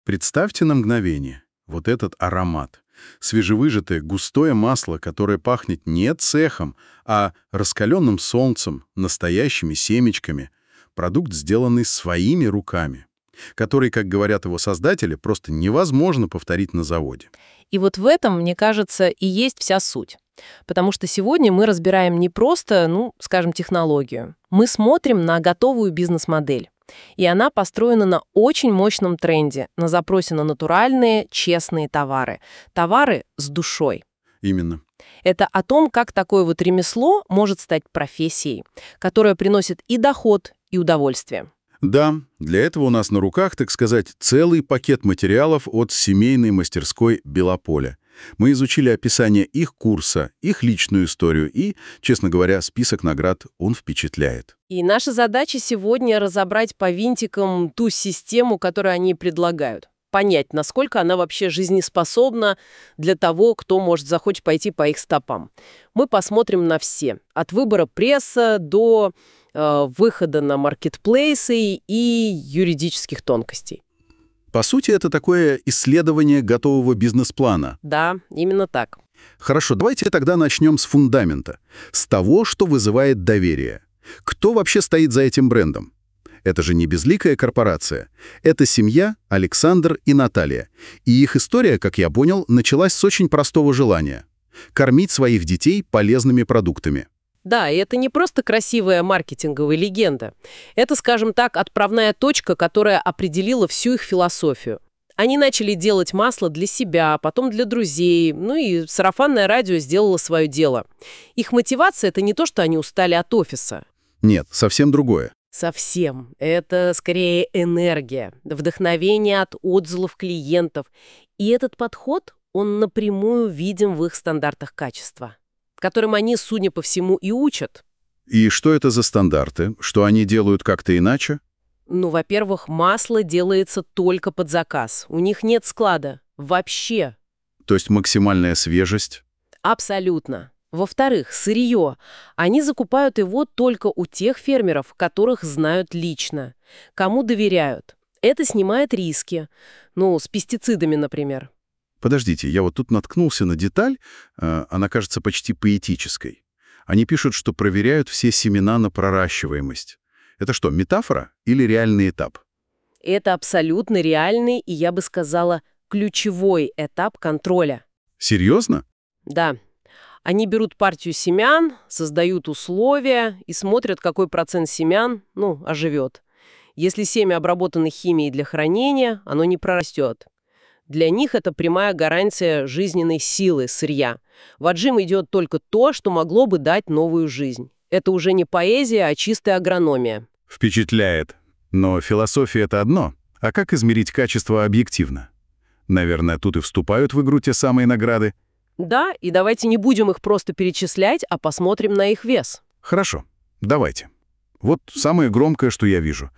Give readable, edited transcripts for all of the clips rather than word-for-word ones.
Представьте на мгновение вот этот аромат. Свежевыжатое густое масло, которое пахнет не цехом, а раскаленным солнцем, настоящими семечками. Продукт, сделанный своими руками, который, как говорят его создатели, просто невозможно повторить на заводе. И вот в этом, мне кажется, и есть вся суть. Потому что сегодня мы разбираем не просто, скажем, технологию. Мы смотрим на готовую бизнес-модель. И она построена на очень мощном тренде, на запросе на натуральные, честные товары. Товары с душой. Именно. Это о том, как такое вот ремесло может стать профессией, которая приносит и доход, и удовольствие. Да, для этого у нас на руках, так сказать, целый пакет материалов от семейной мастерской «Белополе». Мы изучили описание их курса, их личную историю и, честно говоря, список наград он впечатляет. И наша задача сегодня разобрать по винтикам ту систему, которую они предлагают. Понять, насколько она вообще жизнеспособна для того, кто, может, захочет пойти по их стопам. Мы посмотрим на все. От выбора пресса до выхода на маркетплейсы и юридических тонкостей. По сути, это такое исследование готового бизнес-плана. Да, именно так. Хорошо, давайте тогда начнем с фундамента, с того, что вызывает доверие. Кто вообще стоит за этим брендом? Это же не безликая корпорация. Это семья Александр и Наталья. И их история, как я понял, началась с очень простого желания – кормить своих детей полезными продуктами. Да, и это не просто красивая маркетинговая легенда. Это, скажем так, отправная точка, которая определила всю их философию. Они начали делать масло для себя, потом для друзей, и сарафанное радио сделало свое дело. Их мотивация – это не то, что они устали от офиса. Нет, совсем другое. Совсем. Это скорее энергия, вдохновение от отзывов клиентов. И этот подход, он напрямую видим в их стандартах качества, которым они, судя по всему, и учат. И что это за стандарты? Что они делают как-то иначе? Во-первых, масло делается только под заказ. У них нет склада. Вообще. То есть максимальная свежесть? Абсолютно. Во-вторых, сырье. Они закупают его только у тех фермеров, которых знают лично, кому доверяют. Это снимает риски. С пестицидами, например. Подождите, я вот тут наткнулся на деталь, она кажется почти поэтической. Они пишут, что проверяют все семена на проращиваемость. Это что, метафора или реальный этап? Это абсолютно реальный и, я бы сказала, ключевой этап контроля. Серьезно? Да. Они берут партию семян, создают условия и смотрят, какой процент семян, оживет. Если семя обработано химией для хранения, оно не прорастет. Для них это прямая гарантия жизненной силы сырья. В отжим идет только то, что могло бы дать новую жизнь. Это уже не поэзия, а чистая агрономия. Впечатляет. Но философия — это одно. А как измерить качество объективно? Наверное, тут и вступают в игру те самые награды. Да, и давайте не будем их просто перечислять, а посмотрим на их вес. Хорошо, давайте. Вот самое громкое, что я вижу.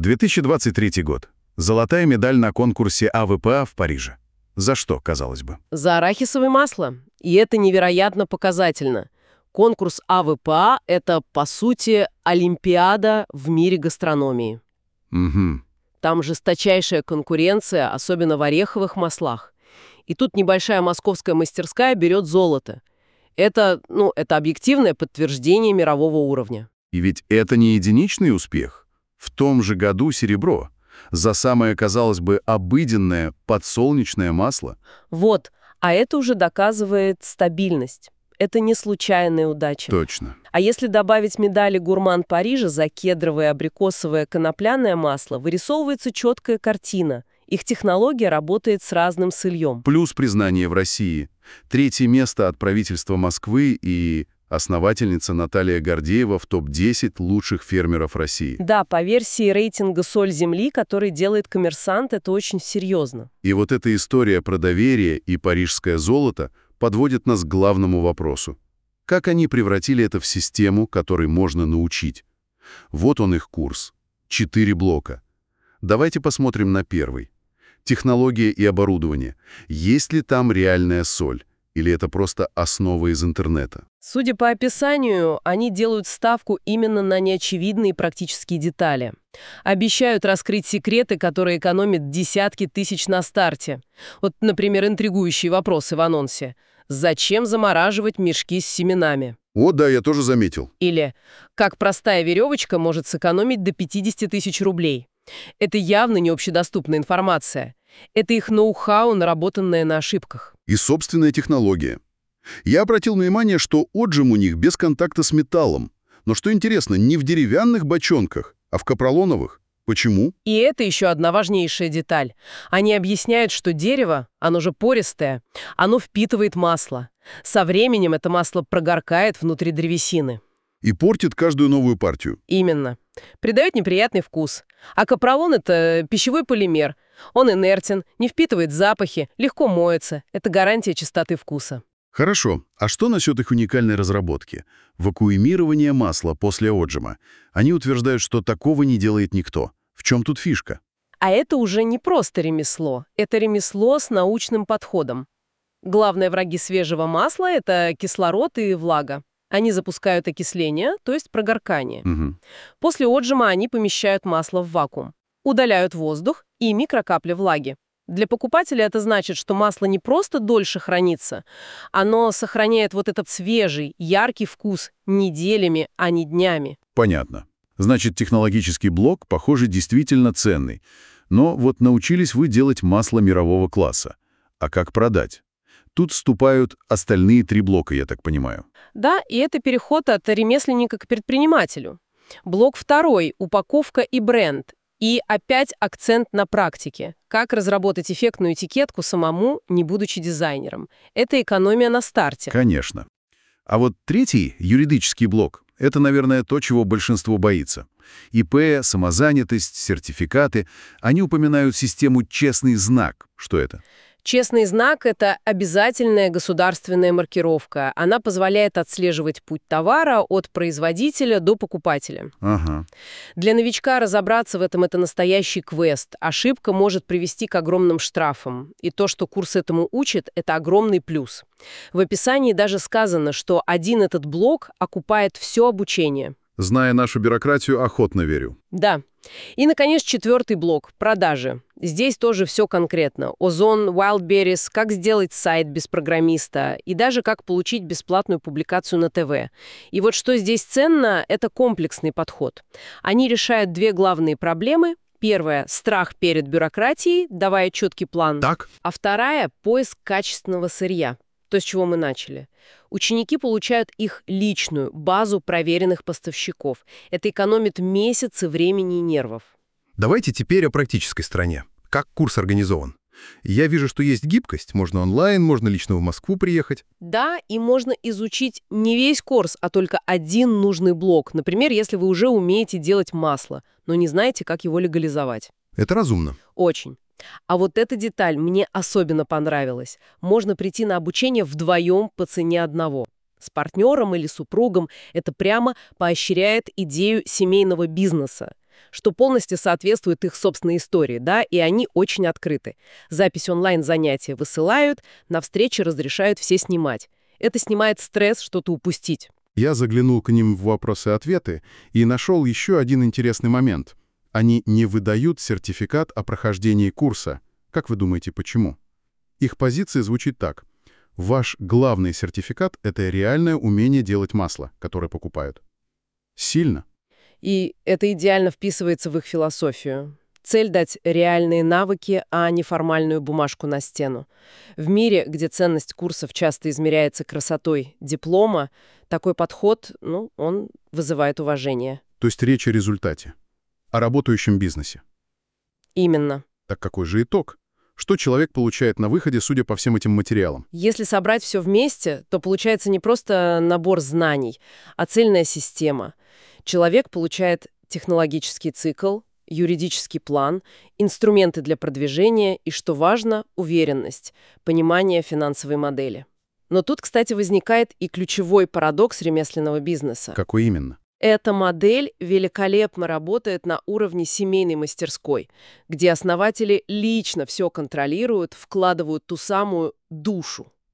2023 год. Золотая медаль на конкурсе АВПА в Париже. За что, казалось бы? За арахисовое масло. И это невероятно показательно. Конкурс АВПА – это, по сути, олимпиада в мире гастрономии. Угу. Там жесточайшая конкуренция, особенно в ореховых маслах. И тут небольшая московская мастерская берет золото. Это объективное подтверждение мирового уровня. И ведь это не единичный успех. В том же году серебро. За самое, казалось бы, обыденное подсолнечное масло. Вот, а это уже доказывает стабильность. Это не случайная удача. Точно. А если добавить медали «Гурман Парижа» за кедровое, абрикосовое, конопляное масло, вырисовывается четкая картина. Их технология работает с разным сырьем. Плюс признание в России. 3-е место от правительства Москвы и основательница Наталья Гордеева в топ-10 лучших фермеров России. Да, по версии рейтинга «Соль земли», который делает «Коммерсант», это очень серьезно. И вот эта история про доверие и парижское золото подводит нас к главному вопросу. Как они превратили это в систему, которой можно научить? Вот он их курс. 4 блока. Давайте посмотрим на первый. Технология и оборудование. Есть ли там реальная соль? Или это просто основа из интернета? Судя по описанию, они делают ставку именно на неочевидные практические детали. Обещают раскрыть секреты, которые экономят десятки тысяч на старте. Вот, например, интригующие вопросы в анонсе. Зачем замораживать мешки с семенами? О, да, я тоже заметил. Или как простая веревочка может сэкономить до 50 тысяч рублей. Это явно не общедоступная информация. Это их ноу-хау, наработанное на ошибках. И собственная технология. Я обратил внимание, что отжим у них без контакта с металлом. Но что интересно, не в деревянных бочонках, а в капролоновых. Почему? И это еще одна важнейшая деталь. Они объясняют, что дерево, оно же пористое, оно впитывает масло. Со временем это масло прогоркает внутри древесины. И портит каждую новую партию. Именно. Придает неприятный вкус. А капролон — это пищевой полимер. Он инертен, не впитывает запахи, легко моется. Это гарантия чистоты вкуса. Хорошо. А что насчет их уникальной разработки? Вакуумирование масла после отжима. Они утверждают, что такого не делает никто. В чем тут фишка? А это уже не просто ремесло. Это ремесло с научным подходом. Главные враги свежего масла — это кислород и влага. Они запускают окисление, то есть прогоркание. Угу. После отжима они помещают масло в вакуум, удаляют воздух и микрокапли влаги. Для покупателя это значит, что масло не просто дольше хранится, оно сохраняет вот этот свежий, яркий вкус неделями, а не днями. Понятно. Значит, технологический блок, похоже, действительно ценный. Но вот научились вы делать масло мирового класса. А как продать? Тут вступают остальные 3 блока, я так понимаю. Да, и это переход от ремесленника к предпринимателю. Блок второй — упаковка и бренд. И опять акцент на практике. Как разработать эффектную этикетку самому, не будучи дизайнером. Это экономия на старте. Конечно. А вот третий, юридический блок, это, наверное, то, чего большинство боится. ИП, самозанятость, сертификаты. Они упоминают систему «Честный знак». Что это? Честный знак — это обязательная государственная маркировка. Она позволяет отслеживать путь товара от производителя до покупателя. Ага. Для новичка разобраться в этом — это настоящий квест. Ошибка может привести к огромным штрафам. И то, что курс этому учит, это огромный плюс. В описании даже сказано, что один этот блок окупает все обучение. Зная нашу бюрократию, охотно верю. Да. И, наконец, 4-й блок — продажи. Здесь тоже все конкретно. Озон, Wildberries, как сделать сайт без программиста и даже как получить бесплатную публикацию на ТВ. И вот что здесь ценно — это комплексный подход. Они решают 2 главные проблемы. Первая — страх перед бюрократией, давая четкий план. Так? А вторая — поиск качественного сырья. То, с чего мы начали. Ученики получают их личную базу проверенных поставщиков. Это экономит месяцы времени и нервов. Давайте теперь о практической стороне. Как курс организован? Я вижу, что есть гибкость. Можно онлайн, можно лично в Москву приехать. Да, и можно изучить не весь курс, а только один нужный блок. Например, если вы уже умеете делать масло, но не знаете, как его легализовать. Это разумно. Очень. А вот эта деталь мне особенно понравилась. Можно прийти на обучение вдвоем по цене одного. С партнером или супругом. Это прямо поощряет идею семейного бизнеса, что полностью соответствует их собственной истории, да, и они очень открыты. Запись онлайн-занятия высылают, на встрече разрешают все снимать. Это снимает стресс что-то упустить. Я заглянул к ним в вопросы-ответы и нашел еще один интересный момент. Они не выдают сертификат о прохождении курса. Как вы думаете, почему? Их позиция звучит так. Ваш главный сертификат — это реальное умение делать масло, которое покупают. Сильно. И это идеально вписывается в их философию. Цель — дать реальные навыки, а не формальную бумажку на стену. В мире, где ценность курсов часто измеряется красотой диплома, такой подход, он вызывает уважение. То есть речь о результате. О работающем бизнесе. Именно. Так какой же итог? Что человек получает на выходе, судя по всем этим материалам? Если собрать все вместе, то получается не просто набор знаний, а цельная система. Человек получает технологический цикл, юридический план, инструменты для продвижения и, что важно, уверенность, понимание финансовой модели. Но тут, кстати, возникает и ключевой парадокс ремесленного бизнеса. Какой именно? Эта модель великолепно работает на уровне семейной мастерской, где основатели лично все контролируют, вкладывают ту самую душу.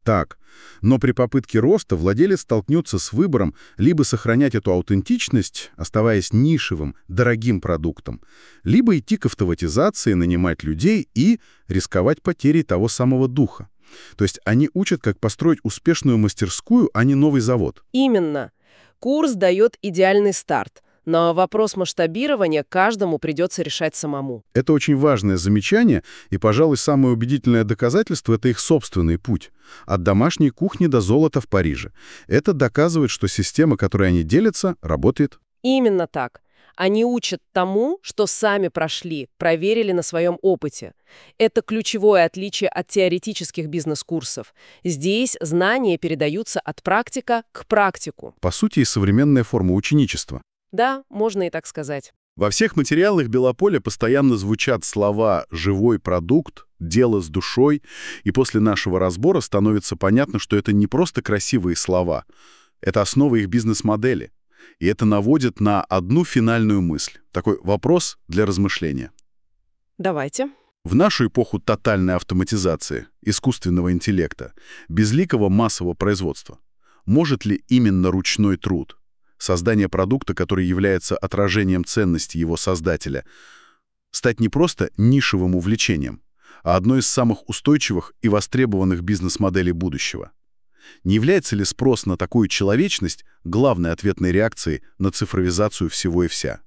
Так, но при попытке роста владелец столкнется с выбором либо сохранять эту аутентичность, оставаясь нишевым, дорогим продуктом, либо идти к автоматизации, нанимать людей и рисковать потерей того самого духа. То есть они учат, как построить успешную мастерскую, а не новый завод. Именно. Курс дает идеальный старт, но вопрос масштабирования каждому придется решать самому. Это очень важное замечание, и, пожалуй, самое убедительное доказательство — это их собственный путь. От домашней кухни до золота в Париже. Это доказывает, что система, которой они делятся, работает. Именно так. Они учат тому, что сами прошли, проверили на своем опыте. Это ключевое отличие от теоретических бизнес-курсов. Здесь знания передаются от практика к практику. По сути, и современная форма ученичества. Да, можно и так сказать. Во всех материалах Белополя постоянно звучат слова «живой продукт», «дело с душой», и после нашего разбора становится понятно, что это не просто красивые слова. Это основа их бизнес-модели. И это наводит на одну финальную мысль. Такой вопрос для размышления. Давайте. В нашу эпоху тотальной автоматизации, искусственного интеллекта, безликого массового производства, может ли именно ручной труд, создание продукта, который является отражением ценности его создателя, стать не просто нишевым увлечением, а одной из самых устойчивых и востребованных бизнес-моделей будущего? Не является ли спрос на такую человечность главной ответной реакцией на цифровизацию всего и вся?